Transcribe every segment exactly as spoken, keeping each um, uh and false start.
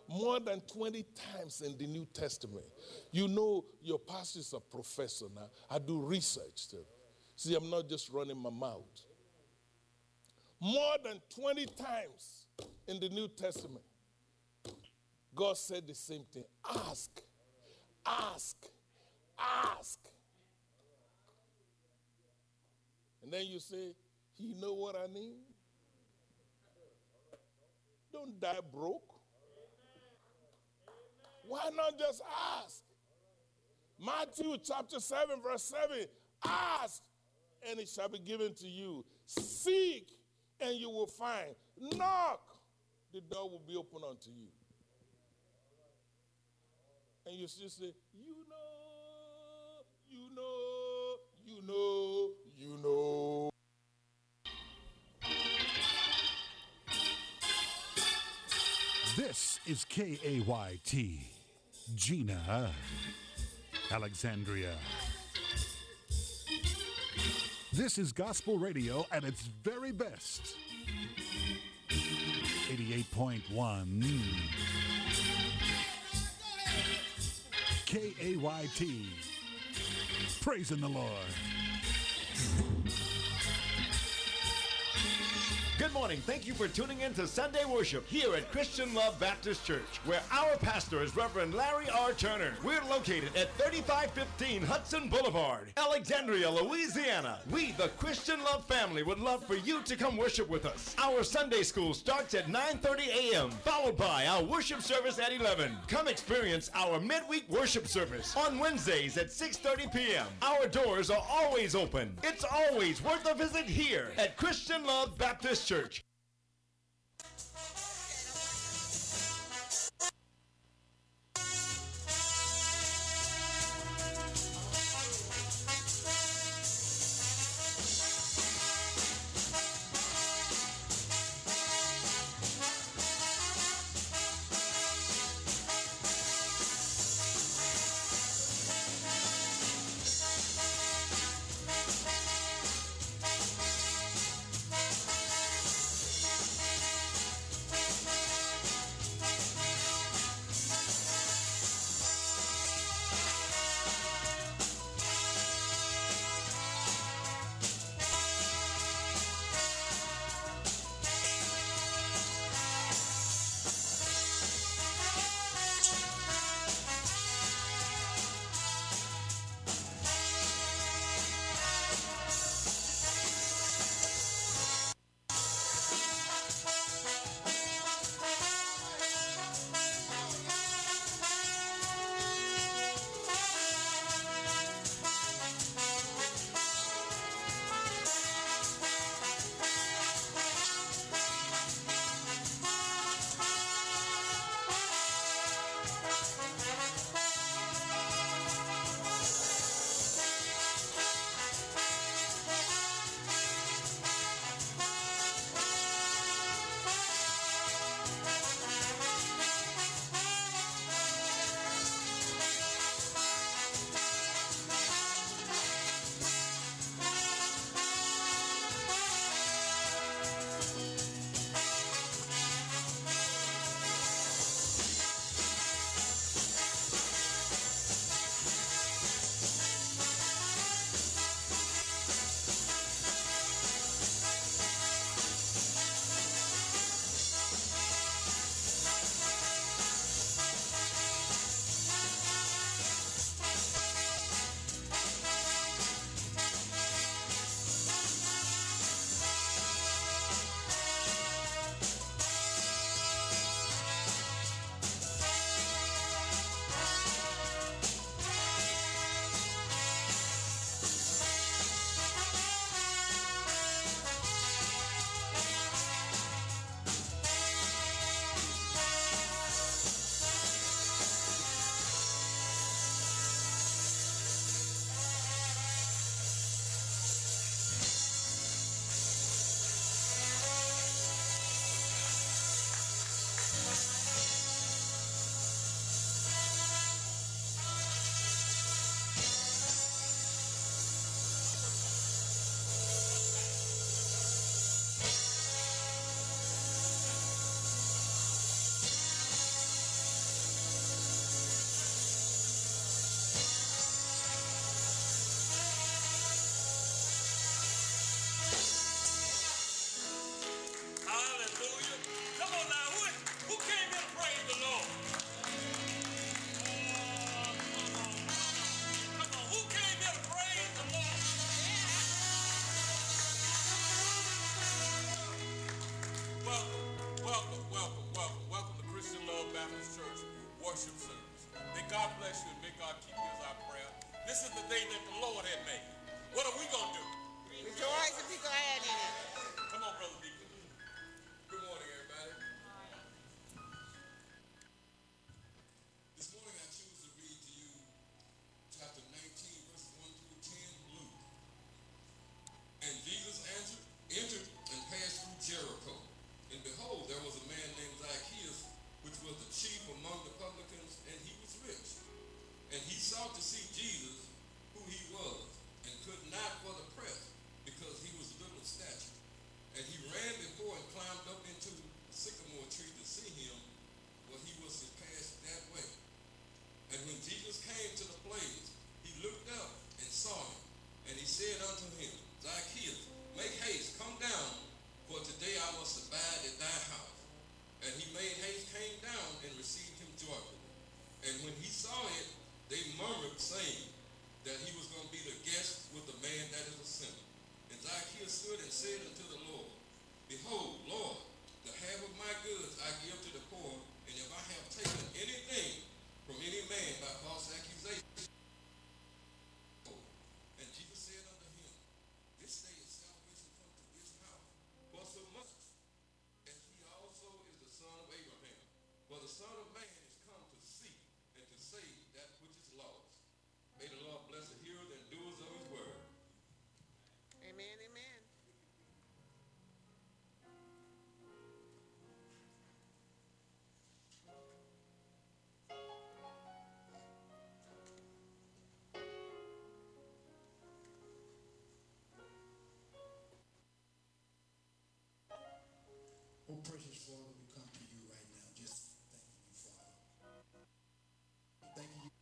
More than twenty times in the New Testament. You know, your pastor is a professor now. I do research too. See, I'm not just running my mouth. More than twenty times in the New Testament, God said the same thing. Ask, ask, ask. And then you say, you know what I mean? Don't die broke. Why not just ask? Matthew chapter seven, verse seven. Ask, and it shall be given to you. Seek, and you will find. Knock, the door will be open unto you. And you still say, you know, you know, you know, you know. This is K A Y T, Gina, Alexandria. This is gospel radio at its very best. eighty-eight point one K A Y T, praising the Lord. Good morning. Thank you for tuning in to Sunday Worship here at Christian Love Baptist Church, where our pastor is Reverend Larry R. Turner. We're located at thirty-five fifteen Hudson Boulevard, Alexandria, Louisiana. We, the Christian Love family, would love for you to come worship with us. Our Sunday school starts at nine thirty a.m., followed by our worship service at eleven. Come experience our midweek worship service on Wednesdays at six thirty p.m. Our doors are always open. It's always worth a visit here at Christian Love Baptist Church. Baptist Church worship service. May God bless you and may God keep you as our prayer. This is the day that the Lord had made. What are we going to do? Rejoice and be glad in it. Come on, Brother Deacon. Good morning, everybody. This morning I choose to read to you chapter nineteen, verses one through ten, Luke. And Jesus answered, entered and passed through Jericho. And behold, there was a man named Zacchaeus, which was the chief among the publicans, and he was rich. And he sought to see Jesus, who he was, and could not for the press, because he was little in stature. And he ran before and climbed up into a sycamore tree to see him, for he was to pass that way. And when Jesus came to the place, he looked up and saw him. And he said unto him, Zacchaeus, make haste, come down, for today I must abide at thy house. And he made haste, came down, and received him joyfully. And when he saw it, they murmured, saying that he was going to be the guest with a man that is a sinner. And Zacchaeus stood and said unto the Lord, Behold, Lord, the half of my goods I give to the poor, and if I have taken anything from any man by false accusation. And Jesus said unto him, This day is salvation come to this house, for so much as he also is the son of Abraham. For the Son of Man is come to seek and to save that which is lost. May the Lord bless the hearers and doers of his word. Amen, amen. Oh, precious Father, we come to you right now just thanking you, Father. Thanking you.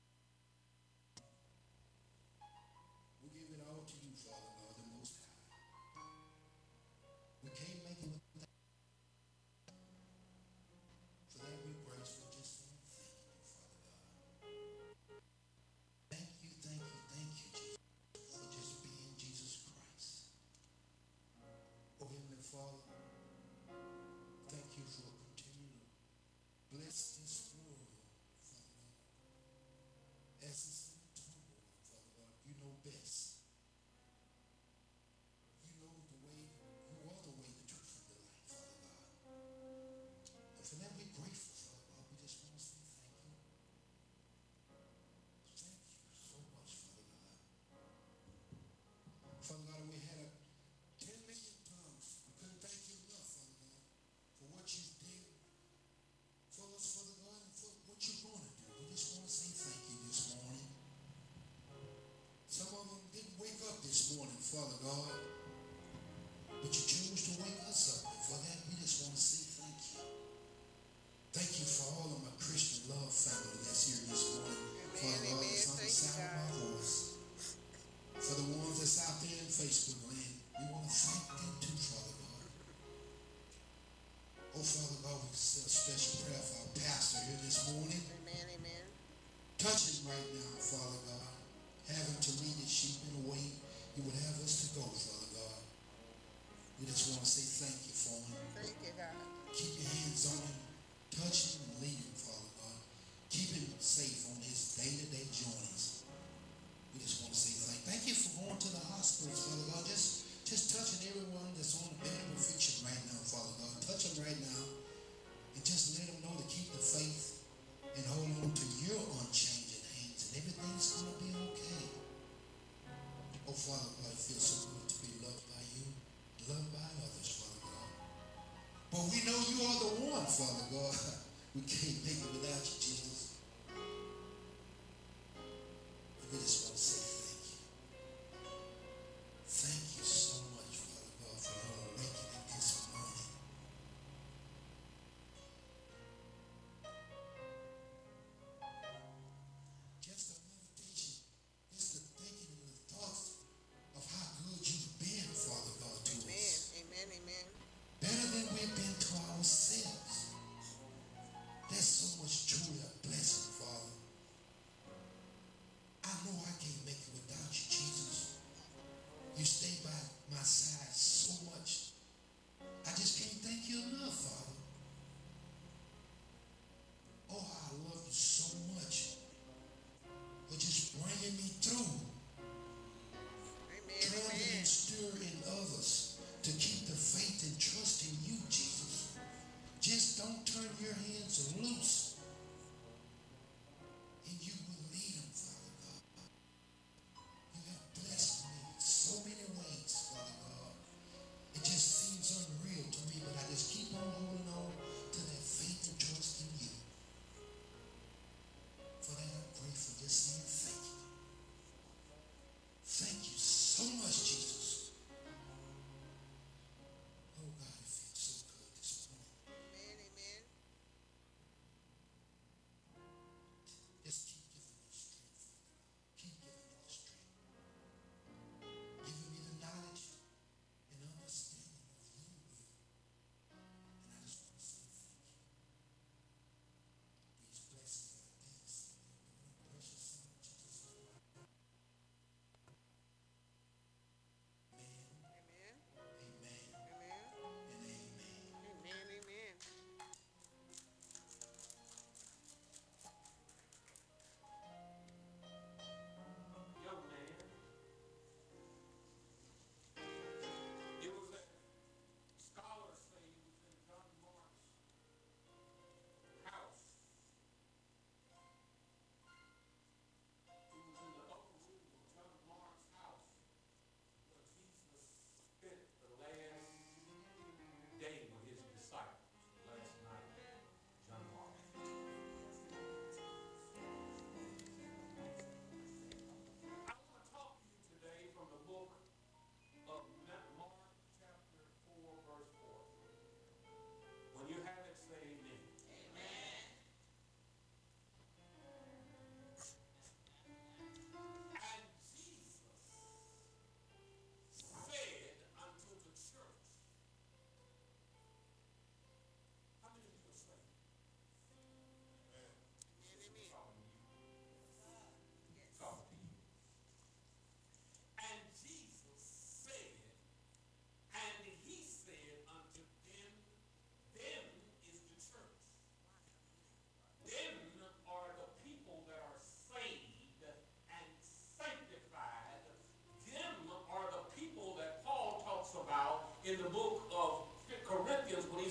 We give it all to you, Father God, the Most High. We can't make it without. For that we're grateful just for thanking you, Father God. Thank you, thank you, thank you, Jesus, for just being Jesus Christ. Oh, Heavenly Father, thank you for continuing to bless this world, Father God. As it's in turmoil, Father God, you know best. You know the way, you are the way, the truth, and the light, Father God. And for that we're grateful, Father God. We just want to say thank you. Thank you so much, Father God. Father God, we had a ten million tongues. We couldn't thank you enough, Father God, for what you did for us, Father God, and for what you're going to do. We just want to say thank you this morning. Some of them didn't wake up this morning, Father God, but you choose to wake us up. And for that, we just want to say thank you. Thank you for all of my Christian love family that's here this morning. Father God, amen. that's on the Thank you, sound of my voice. For the ones that's out there in Facebook land, we want to thank them too, Father God. Oh, Father God, we say a special prayer for our pastor here this morning. Amen, amen. Touch him right now, Father God. Have him to lead his sheep in a way you would have us to go, Father God. We just want to say thank you for him. Thank you, God. Keep your hands on him. Touch him and lead him, Father God. Keep him safe on his day-to-day journeys. We just want to say thank you. Thank you for going to the hospitals, Father God. Just, just touching everyone that's on the bed of affliction right now, Father God. Touch them right now. And just let them know to keep the faith and hold on to your unchanging hands. And everything's going to be okay. Oh, Father God, it feels so good to be loved by you, loved by others, Father God. But we know you are the one, Father God. We can't make it without you, Jesus. And we just want to say thank you. Thank you so much, Father God, for your awakening this morning. Just the meditation, just the thinking and the thoughts of how good you've been, Father God, to Amen, us. amen, amen. Better than we've been to ourselves. That's so much truly a blessing, Father. I know I can't make it without you, Jesus. You stay by my side so much. I just can't thank you enough, Father.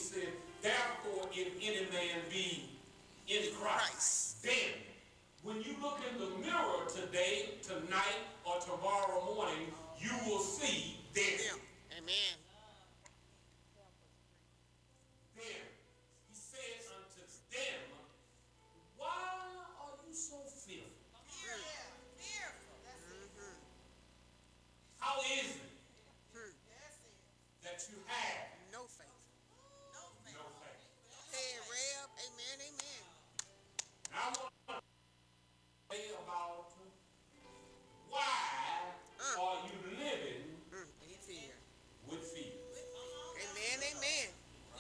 said, therefore, if any man be in Christ, then when you look in the mirror today, tonight, or tomorrow morning, you will see them. Amen. Then he said unto them, why are you so fearful? How is it that you have No faith. no faith? Hey, Reb. Amen, amen. I want to say about why Uh. are you living Mm, in fear. with fear? Amen, amen.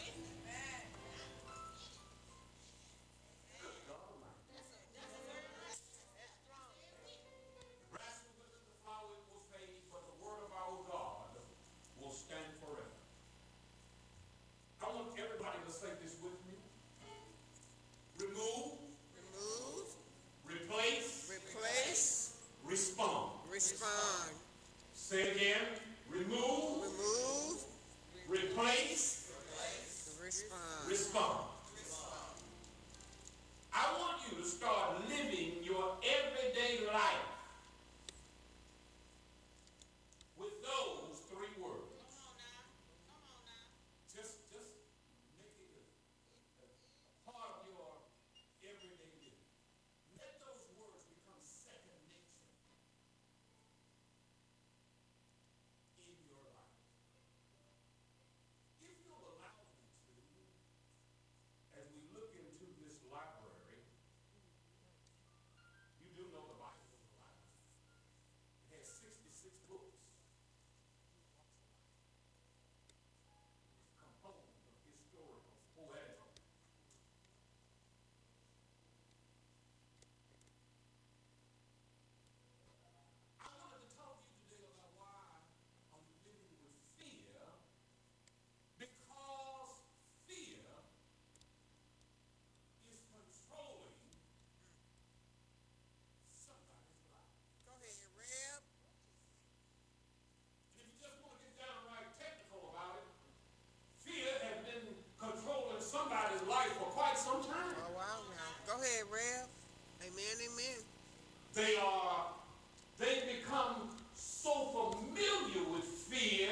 Grass will wither, the flower will fade, but the word of our God will stand forever. I want everybody to say this with me. Remove, Remove, replace, replace, respond. respond. Say it again. Remove, Remove, replace, respond. respond. I want you to start living your everyday life with those three words. Just, just make it a part of your everyday living. Let those words become second nature in your life. If you'll allow me to, as we look into this library, you do know the Bible is a library. It has sixty-six books. It's composed of historical, poetical. I wanted to talk to you today about why I'm living with fear, because fear is controlling somebody's life. Go ahead, Reb. And if you just want to get downright technical about it, fear has been controlling somebody's life for quite some time. Oh, wow, now. Go ahead, Reb. Amen, amen. They are, they become so familiar with fear.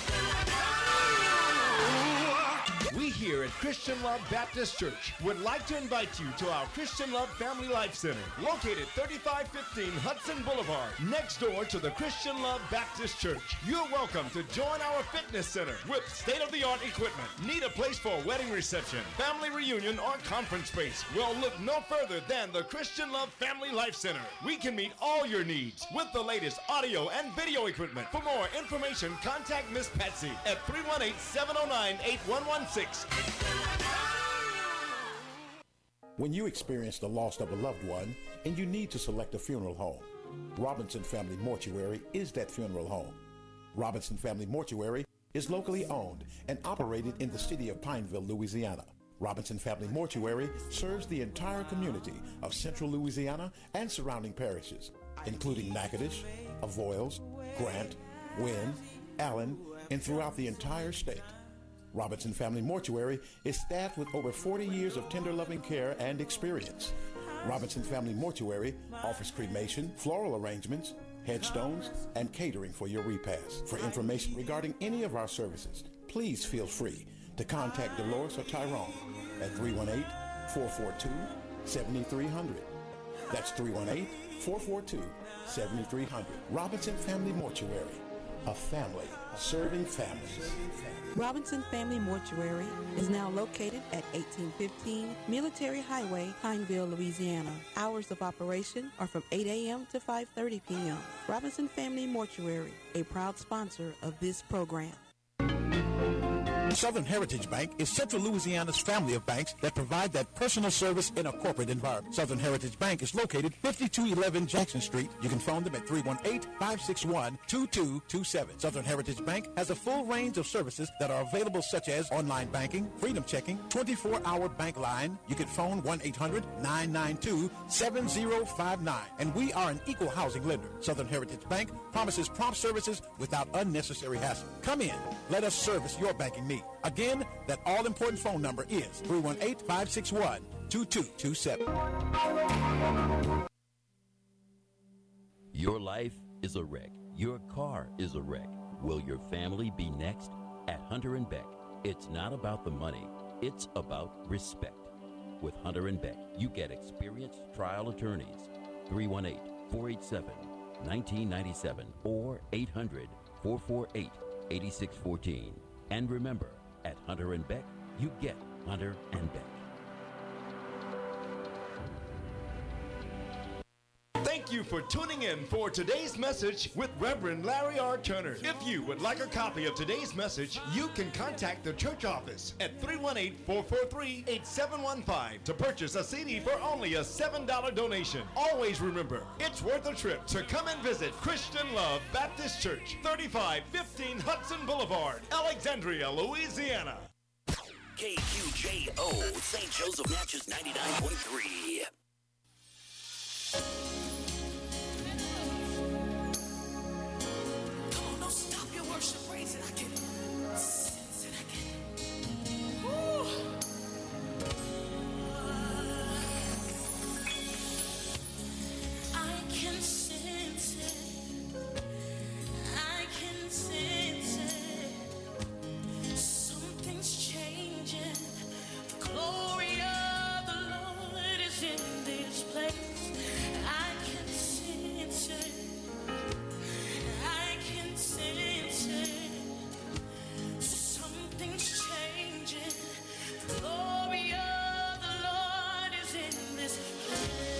We here at Christian Love Baptist Church would like to invite you to our Christian Love Family Life Center, located thirty-five fifteen Hudson Boulevard, next door to the Christian Love Baptist Church. You're welcome to join our fitness center with state-of-the-art equipment. Need a place for a wedding reception, family reunion, or conference space? Well, look no further than the Christian Love Family Life Center. We can meet all your needs with the latest audio and video equipment. For more information, contact Miss Patsy at three one eight, seven oh nine, eight one one six. When you experience the loss of a loved one and you need to select a funeral home, Robinson Family Mortuary is that funeral home. Robinson Family Mortuary is locally owned and operated in the city of Pineville, Louisiana. Robinson Family Mortuary serves the entire community of central Louisiana and surrounding parishes, including Natchitoches, Avoyelles, Grant, Wynne, Allen, and throughout the entire state. Robinson Family Mortuary is staffed with over forty years of tender loving care and experience. Robinson Family Mortuary offers cremation, floral arrangements, headstones, and catering for your repast. For information regarding any of our services, please feel free to contact Dolores or Tyrone at three one eight, four four two, seven three zero zero. That's three one eight, four four two, seven three zero zero. Robinson Family Mortuary, a family serving families. Robinson Family Mortuary is now located at eighteen fifteen Military Highway, Pineville, Louisiana. Hours of operation are from eight a.m. to five thirty p.m. Robinson Family Mortuary, a proud sponsor of this program. Southern Heritage Bank is Central Louisiana's family of banks that provide that personal service in a corporate environment. Southern Heritage Bank is located fifty-two eleven Jackson Street. You can phone them at three one eight, five six one, two two two seven. Southern Heritage Bank has a full range of services that are available, such as online banking, freedom checking, twenty-four hour bank line. You can phone one eight hundred, nine nine two, seven zero five nine. And we are an equal housing lender. Southern Heritage Bank promises prompt services without unnecessary hassle. Come in. Let us service your banking needs. Again, that all-important phone number is three one eight, five six one, two two two seven. Your life is a wreck. Your car is a wreck. Will your family be next? At Hunter and Beck, it's not about the money. It's about respect. With Hunter and Beck, you get experienced trial attorneys. three one eight, four eight seven, one nine nine seven or eight hundred, four four eight, eight six one four. And remember, at Hunter and Beck, you get Hunter and Beck. Thank you for tuning in for today's message with Reverend Larry R. Turner. If you would like a copy of today's message, you can contact the church office at three one eight, four four three, eight seven one five to purchase a C D for only a seven dollar donation. Always remember, it's worth a trip to come and visit Christian Love Baptist Church, thirty-five fifteen Hudson Boulevard, Alexandria, Louisiana. K Q J O, Saint Joseph Natchez ninety-nine point three. Glory of the Lord is in this place.